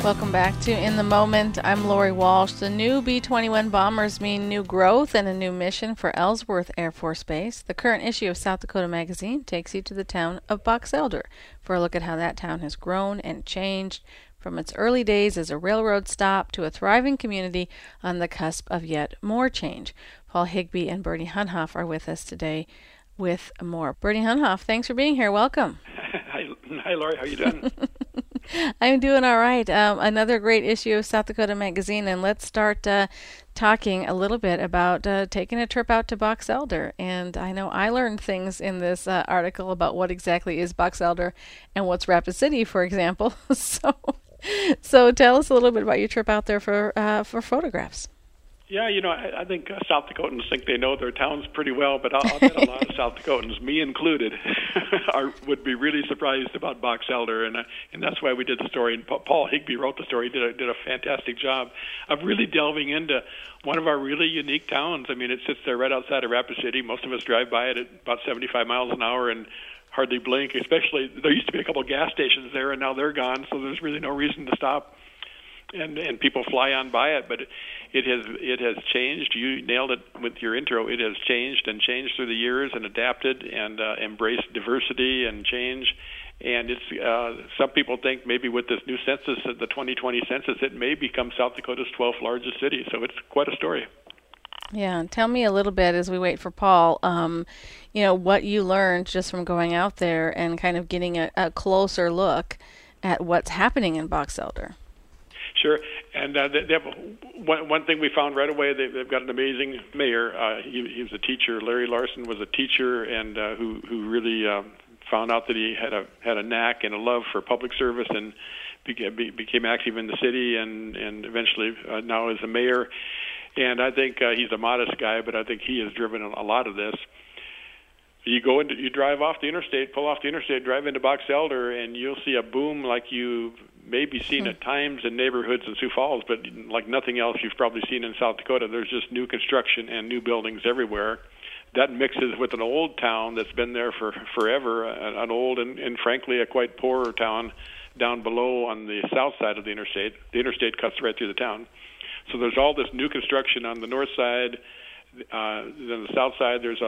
Welcome back to In the Moment. I'm Lori Walsh. The new B-21 bombers mean new growth and a new mission for Ellsworth Air Force Base. The current issue of South Dakota Magazine takes you to the town of Box Elder for a look at how that town has grown and changed from its early days as a railroad stop to a thriving community on the cusp of yet more change. Paul Higbee and Bernie Hunhoff are with us today with more. Bernie Hunhoff, thanks for being here. Welcome. Hi, Lori. How are you doing? I'm doing all right. Another great issue of South Dakota Magazine, and let's start talking a little bit about taking a trip out to Box Elder. And I know I learned things in this article about what exactly is Box Elder and what's Rapid City, for example. So tell us a little bit about your trip out there for photographs. Yeah, I think South Dakotans think they know their towns pretty well, but I'll bet a lot of South Dakotans, me included, would be really surprised about Box Elder, and that's why we did the story. And Paul Higbee wrote the story, did a fantastic job of really delving into one of our really unique towns. I mean, it sits there right outside of Rapid City. Most of us drive by it at about 75 miles an hour and hardly blink. Especially, there used to be a couple of gas stations there, and now they're gone, so there's really no reason to stop. And people fly on by it, but it has changed. You nailed it with your intro. It has changed through the years and adapted and embraced diversity and change. And it's some people think maybe with this new census, the 2020 census, it may become South Dakota's 12th largest city. So it's quite a story. Yeah, tell me a little bit as we wait for Paul. What you learned just from going out there and kind of getting a closer look at what's happening in Box Elder. Sure, and they have one thing we found right away. They've got an amazing mayor. He was a teacher. Larry Larson was a teacher, and who really found out that he had a knack and a love for public service, and became active in the city, and eventually now is a mayor. And I think he's a modest guy, but I think he has driven a lot of this. You drive off the interstate, pull off the interstate, drive into Box Elder, and you'll see a boom like you've maybe seen at times in neighborhoods in Sioux Falls, but like nothing else you've probably seen in South Dakota. There's just new construction and new buildings everywhere. That mixes with an old town that's been there for forever, an old and frankly a quite poorer town down below on the south side of the interstate. The interstate cuts right through the town. So there's all this new construction on the north side. Then the south side, there's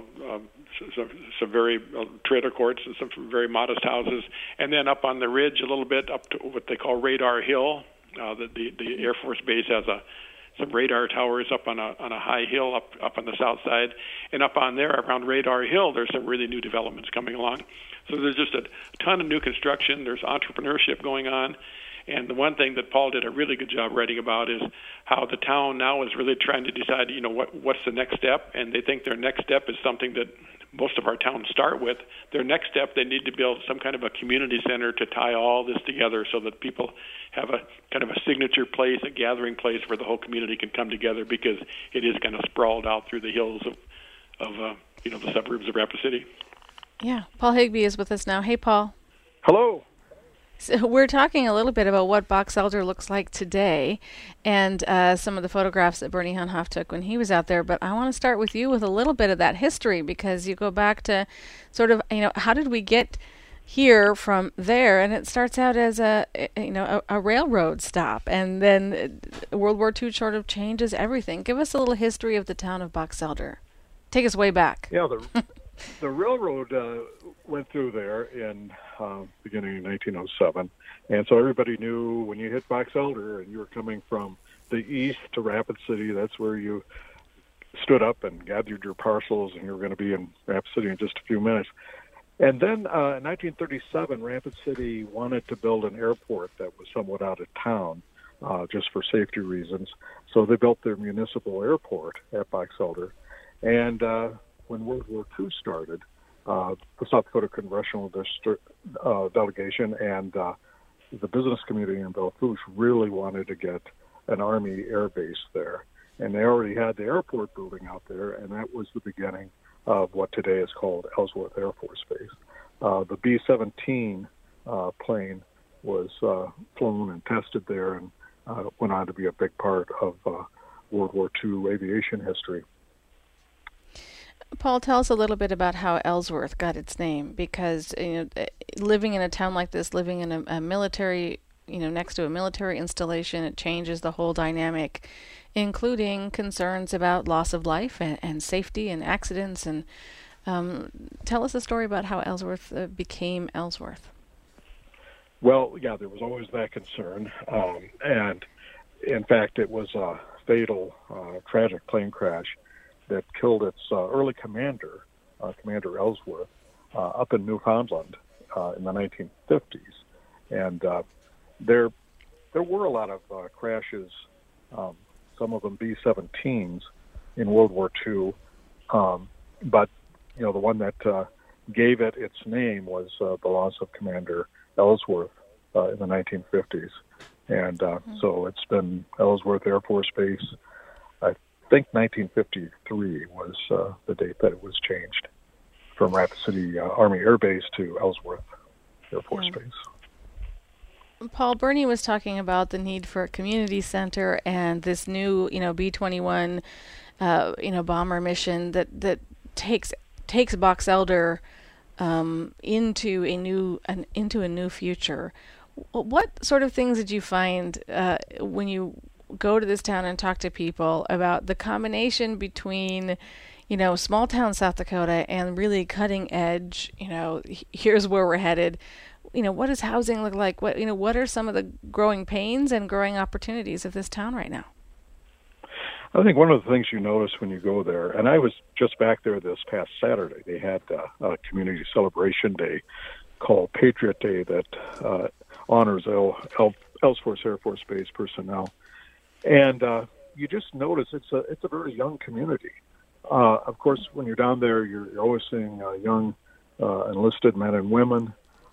some very trailer courts and some very modest houses, and then up on the ridge a little bit up to what they call Radar Hill. The Air Force Base has some radar towers up on a high hill up on the south side, and up on there around Radar Hill, there's some really new developments coming along. So there's just a ton of new construction. There's entrepreneurship going on. And the one thing that Paul did a really good job writing about is how the town now is really trying to decide, what's the next step, and they think their next step is something that most of our towns start with. Their next step, they need to build some kind of a community center to tie all this together so that people have a kind of a signature place, a gathering place where the whole community can come together, because it is kind of sprawled out through the hills of the suburbs of Rapid City. Yeah, Paul Higbee is with us now. Hey, Paul. Hello. So we're talking a little bit about what Box Elder looks like today and some of the photographs that Bernie Hunhoff took when he was out there. But I want to start with you with a little bit of that history, because you go back to sort of, how did we get here from there? And it starts out as a railroad stop, and then World War II sort of changes everything. Give us a little history of the town of Box Elder. Take us way back. Yeah, the railroad went through there in beginning in 1907, and so everybody knew when you hit Box Elder and you were coming from the east to Rapid City, that's where you stood up and gathered your parcels, and you were going to be in Rapid City in just a few minutes. And then in 1937, Rapid City wanted to build an airport that was somewhat out of town, just for safety reasons. So they built their municipal airport at Box Elder. And when World War II started, the South Dakota Congressional Delegation and the business community in Belle Fourche really wanted to get an Army air base there. And they already had the airport building out there, and that was the beginning of what today is called Ellsworth Air Force Base. The B-17 plane was flown and tested there, and went on to be a big part of World War II aviation history. Paul, tell us a little bit about how Ellsworth got its name, because living in a town like this, living in a military next to a military installation. It changes the whole dynamic, including concerns about loss of life and safety and accidents. And tell us a story about how Ellsworth became Ellsworth. Well, yeah, there was always that concern. And in fact, it was a fatal, tragic plane crash that killed its early commander, Commander Ellsworth, up in Newfoundland in the 1950s. And there were a lot of crashes, some of them B-17s in World War II, but the one that gave it its name was the loss of Commander Ellsworth in the 1950s. And so it's been Ellsworth Air Force Base. I think 1953 was the date that it was changed from Rapid City Army Air Base to Ellsworth Air Force Base. Paul, Bernie was talking about the need for a community center and this new, B-21, bomber mission that takes Box Elder into a new future. What sort of things did you find when you go to this town and talk to people about the combination between, small town South Dakota and really cutting edge, here's where we're headed? What does housing look like? What are some of the growing pains and growing opportunities of this town right now? I think one of the things you notice when you go there, and I was just back there this past Saturday, they had a community celebration day called Patriot Day that honors Ellsworth Air Force Base personnel. And you just notice it's a very young community. Of course, when you're down there, you're always seeing young enlisted men and women.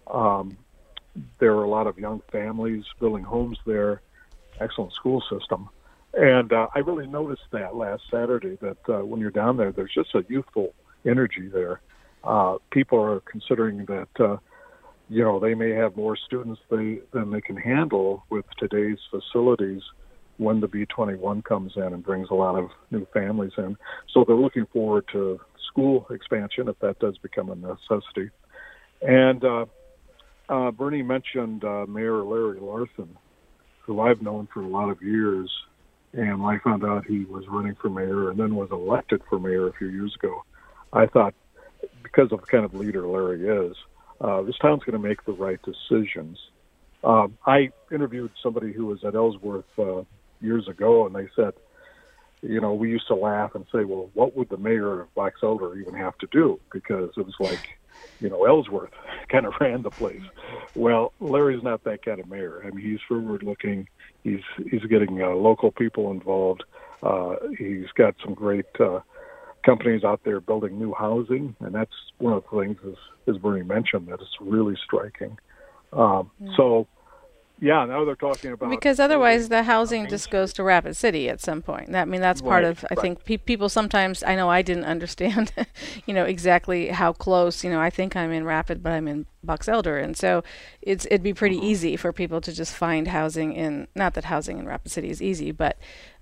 There are a lot of young families building homes there, excellent school system. And I really noticed that last Saturday, that when you're down there, there's just a youthful energy there. People are considering that, they may have more students than they can handle with today's facilities when the B-21 comes in and brings a lot of new families in. So they're looking forward to school expansion if that does become a necessity. And Bernie mentioned Mayor Larry Larson, who I've known for a lot of years. And when I found out he was running for mayor and then was elected for mayor a few years ago, I thought, because of the kind of leader Larry is, this town's going to make the right decisions. I interviewed somebody who was at Ellsworth years ago, and they said, we used to laugh and say, well, what would the mayor of Box Elder even have to do? Because it was like, Ellsworth kind of ran the place. Well, Larry's not that kind of mayor. I mean, he's forward-looking. He's getting local people involved. He's got some great companies out there building new housing, and that's one of the things, as Bernie mentioned, that is really striking. So, yeah, now they're talking about... Because otherwise the housing just goes to Rapid City at some point. That's part of, I think, people sometimes, I know I didn't understand, exactly how close, I think I'm in Rapid, but I'm in Box Elder. And so it'd be pretty easy for people to just find housing in, not that housing in Rapid City is easy, but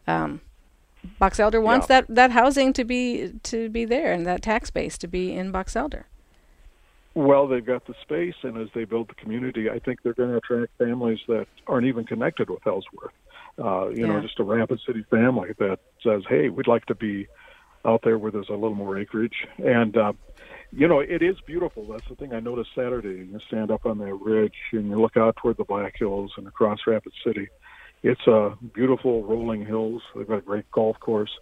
Box Elder wants that housing to be there and that tax base to be in Box Elder. Well, they've got the space, and as they build the community, I think they're going to attract families that aren't even connected with Ellsworth. Just a Rapid City family that says, hey, we'd like to be out there where there's a little more acreage. And, it is beautiful. That's the thing I noticed Saturday. You stand up on that ridge, and you look out toward the Black Hills and across Rapid City. It's beautiful rolling hills. They've got a great golf course.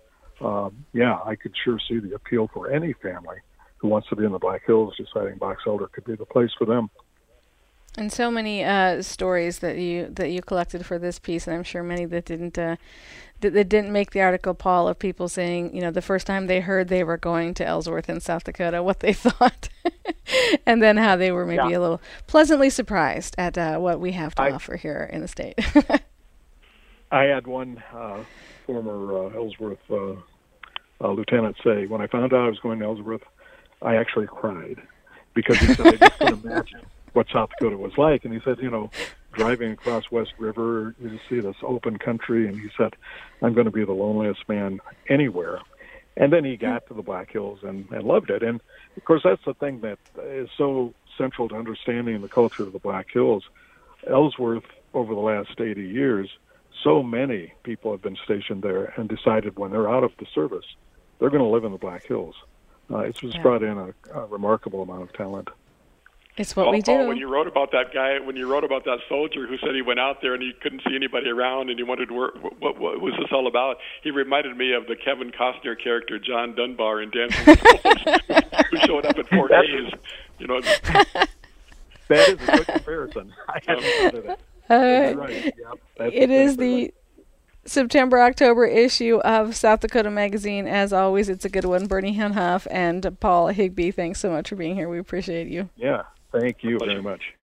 I could sure see the appeal for any family who wants to be in the Black Hills, deciding Box Elder could be the place for them. And so many stories that you collected for this piece, and I'm sure many that didn't make the article, Paul, of people saying, the first time they heard they were going to Ellsworth in South Dakota, what they thought, and then how they were maybe a little pleasantly surprised at what we have to offer here in the state. I had one former Ellsworth lieutenant say, when I found out I was going to Ellsworth, I actually cried, because he said, I just couldn't imagine what South Dakota was like. And he said, driving across West River, you see this open country, and he said, I'm going to be the loneliest man anywhere. And then he got to the Black Hills and loved it. And, of course, that's the thing that is so central to understanding the culture of the Black Hills. Ellsworth over the last 80 years, so many people have been stationed there and decided when they're out of the service, they're going to live in the Black Hills. It's just brought in a remarkable amount of talent. It's what we do. Paul, when you wrote about that guy, when you wrote about that soldier who said he went out there and he couldn't see anybody around and he wondered what was this all about, he reminded me of the Kevin Costner character John Dunbar in Dancing with Wolves, who showed up at Fort Hays. You know, that is a good comparison. I hadn't thought of that. You're right. Yep, it is the September-October issue of South Dakota Magazine. As always, it's a good one. Bernie Hunhoff and Paul Higbee, thanks so much for being here. We appreciate you. Yeah, thank you very much.